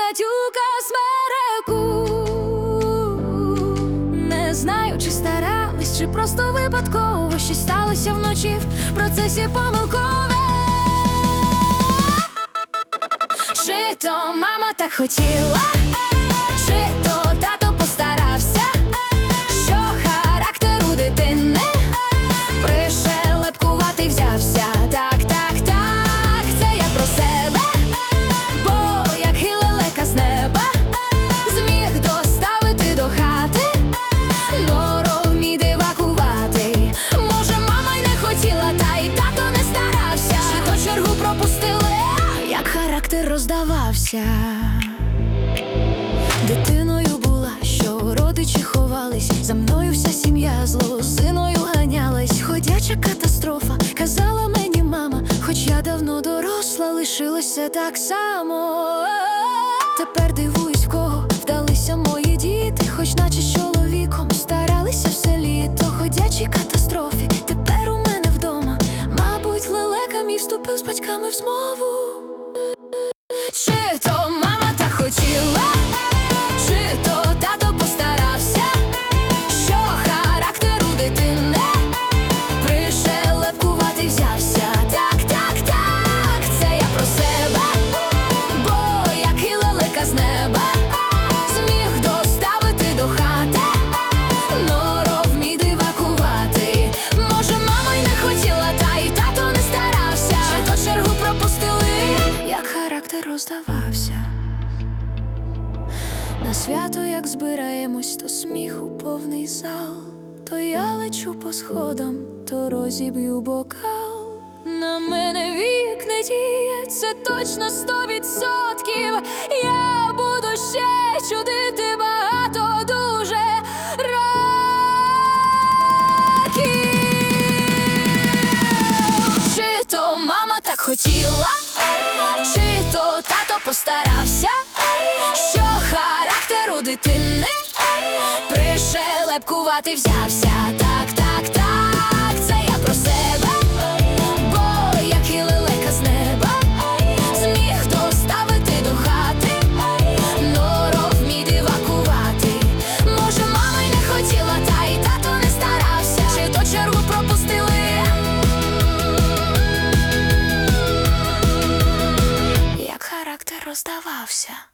батюка смереку. Не знаю, чи старались, чи просто випадково щось сталося вночі в процесі помилкове. Чи то мама так хотіла, чи то тато постарався, що характер у дитини пришелепкувати взявся. Так, так, так, це я про себе, бо як і лелека з неба зміг доставити до хати, норов вмів евакувати. Може, мама й не хотіла, та й тато не старався, чи то чергу пропустили, як характер роздавався. Дитиною була, що родичі ховались, за мною вся сім'я з лозиною ганялась. Ходяча катастрофа, казала мені мама, хоч я давно доросла, лишилося так само. Тепер дивуюсь, в кого вдалися мої діти, хоч наче з чоловіком старалися все літо. Ходячій катастрофі, тепер у мене вдома, мабуть, лелека мій вступив з батьками в змову. Чи то мама так хотіла, чи то тато постарався, що характер у дитини пришелепкувати взявся. Так, так, так, це я про себе, бо як і лелека з неба зміг доставити до хати, норов вмів евакувати. Може, мама й не хотіла, та й тато не старався, чи то чергу пропустили, як характер роздавався. На свято, як збираємось, то сміху повний зал, то я лечу по сходам, то розіб'ю бокал. На мене вік не діє, це точно 100%. Я буду ще чудити багато дуже років. Чи то мама так хотіла, чи то тато постарався, що характер у дитини пришелепкувати взявся. Так, так, так, це я про себе, бо як і лелека з неба зміг доставити до хати, норов вмів евакувати. Може, мама й не хотіла, та й тато не старався, чи то чергу пропустили, як характер роздавався.